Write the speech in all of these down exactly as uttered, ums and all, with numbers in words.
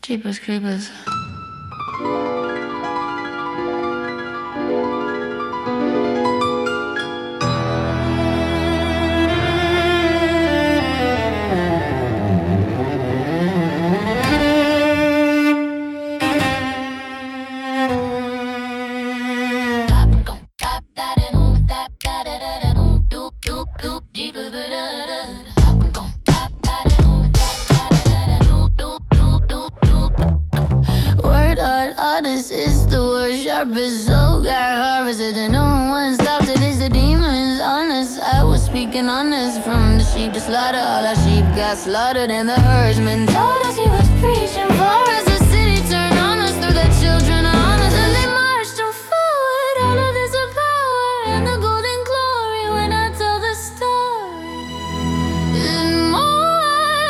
Jeepers creepers. This is the word sharpest, so got harvested and no one stopped it. It's the demons on us. I was speaking honest, from the sheep to slaughter. All our sheep got slaughtered and the herdsman told us he was preaching for us. The city turned on us, threw their children on us, and they marched them forward. All of this is power and the golden glory when I tell the story. It's more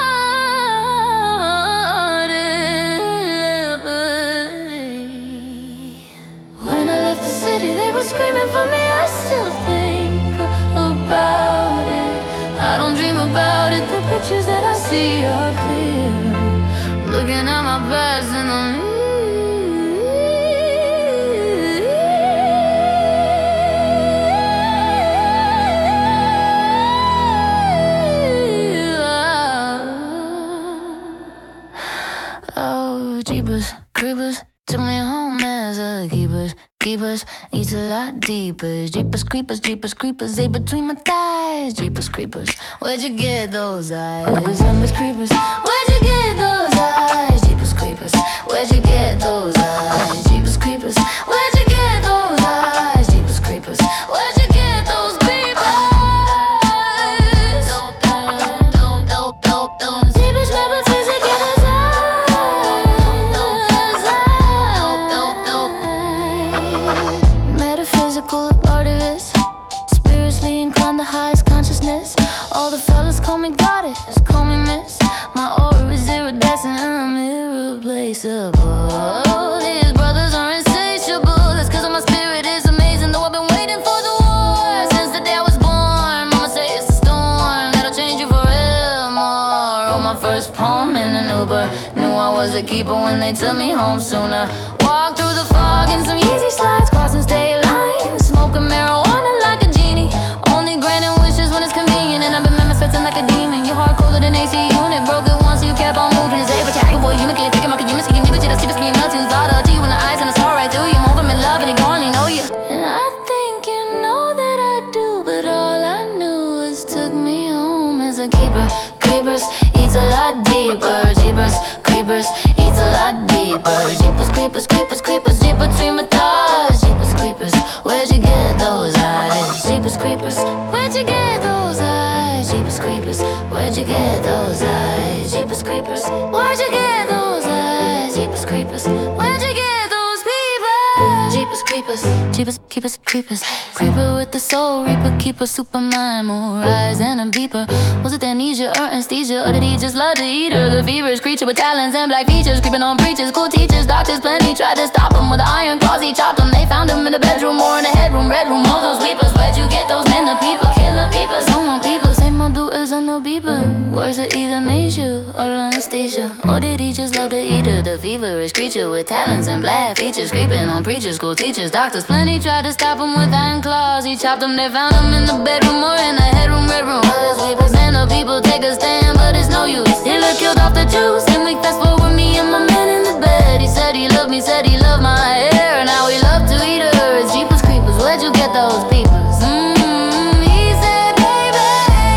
not it, but when I left the city, they were screaming for me. I still think about it. I don't dream about it. The pictures that I see are clear. Looking at my past and I'm oh, jeepers, creepers, took me home as a keepers. Keepers, eats a lot deeper. Jeepers, creepers, jeepers, creepers, they between my thighs. Jeepers, creepers, where'd you get those eyes? Jeepers, creepers, where'd you get those eyes? Jeepers, creepers, where'd you get those eyes? Jeepers, creepers, where'd you get those eyes? Jeepers, creepers, where'd you get those creepers? Dope, dope, dope, dope, dope, dope. Jeepers, creepers, where'd you get those eyes? Metaphysical artists, spiritually inclined, the highest consciousness. All the fellas call me goddess, call me miss. My aura is iridescent and I'm irreplaceable. These brothers are insatiable. That's cause my spirit is amazing. Though I've been waiting for the war since the day I was born. Mama say it's a storm that'll change you forevermore. Wrote my first poem in an Uber. Knew I was a keeper when they took me home sooner. Walk through the fog in some easy slides, crossing state lines, smoking marijuana like a genie. Only granting wishes when it's convenient, and I've been manifesting like a demon. Your heart colder than A C unit, broke it once, you kept on moving. Say, but you boy, you make it, taking my you miss you, you that's keep screaming nothing. Thought of you in the eyes, and I saw right through you. I'm over me love, and you only know you. And I think you know that I do, but all I knew was took me home as a keeper. Creepers, eats a lot deeper. Jeepers, creepers, eats a lot deeper. Jeepers, creepers, creepers, creepers, deep between my thighs. Jeepers, creepers, where'd you get those eyes? Jeepers, creepers, where'd you get those eyes? Jeepers, creepers, where'd you get those eyes? Jeepers, creepers, where'd you get those eyes? Jeepers, creepers, where'd you get those people? Jeepers, creepers, jeepers, keepers, creepers. Creeper with the soul reaper, keeper, superman, more eyes than a beeper. Was it amnesia or anesthesia, or did he just love to eat her? The feverish creature with talents and black features, creeping on preachers, cool teachers, doctors, plenty tried to stop him with the iron claws. He chopped him. They found him in the bedroom or in the headroom, red room. All those weepers, where'd you get those men? The people, killer people, someone people. Same old do is a no beeper. Words that either made you or anesthesia, or did he just love to eat her? The feverish creature with talents and black features, creeping on preachers, school teachers, doctors, plenty tried to stop him with iron claws. He chopped him. They found him in the bedroom or in the headroom, red room. All those weepers and the people take a stand, but it's no use. Hitler killed off the Jews, and we fast forward me and my man in the bed. He said he loved me, said he loved my hair. Now he loved to eat her. It's Jeepers creepers, where'd you get those peepers? Mmm, he said, baby,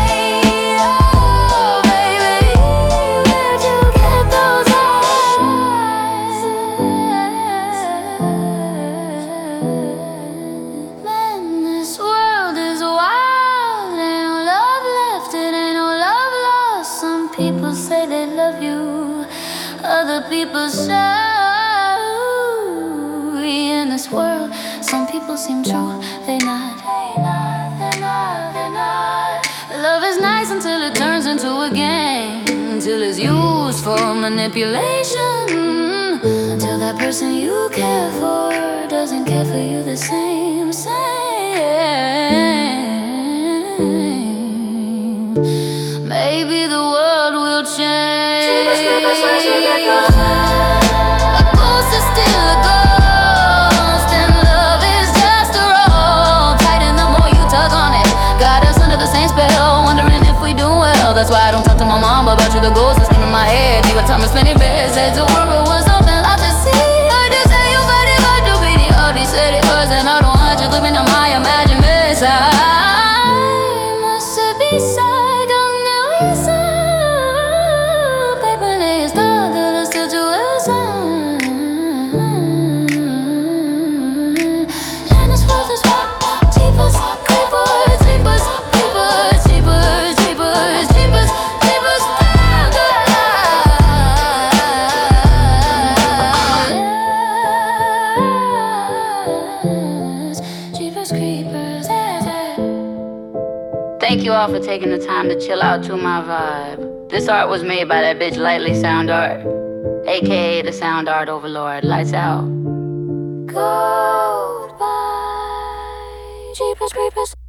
oh baby, where'd you get those eyes? Man, this world is wild, ain't no love left, it ain't no love lost. Some people say they love you, other people say in this world, some people seem true, they not, they not, they not, they not. Love is nice until it turns into a game, until it's used for manipulation, until that person you care for doesn't care for you the same, same. Maybe the world will change. But time is spending bad, said the world was something I to see. I just say you got it, got to be the all these city words, and I don't want you living in my imagination. I must be sad, don't know it's up. Paper lays down to the situation. And this world is what? Cheapers, creepers, cheapers, creepers, cheapers, cheapers, cheapers, cheapers. Cheapers, creepers. Thank you all for taking the time to chill out to my vibe. This art was made by that bitch Lightly Sound Art, aka the Sound Art Overlord. Lights out. Goodbye, Jeepers Creepers.